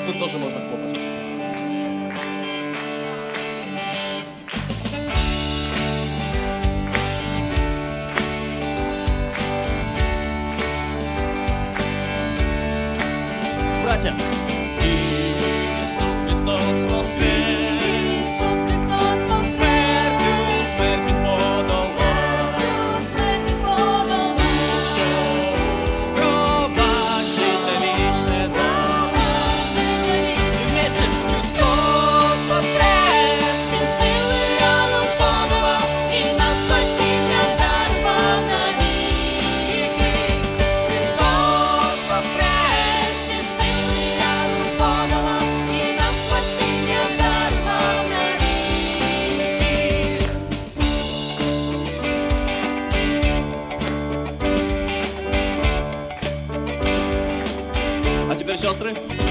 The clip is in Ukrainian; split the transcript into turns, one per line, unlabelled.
Тут тоже можно хлопать. Братья! Иисус Христос воскрес!
Иисус Христос воскрес!
Смертью смерти подолал!
Смерти подолал!
Пробачите вечное дом! Вместе Христос воскрес!
Він силою нам подолав, і нас спасіння дарував навіки.
Христос воскрес!
Він силою нам подолав, і нас спасіння дарував навіки.
А теперь, сестры,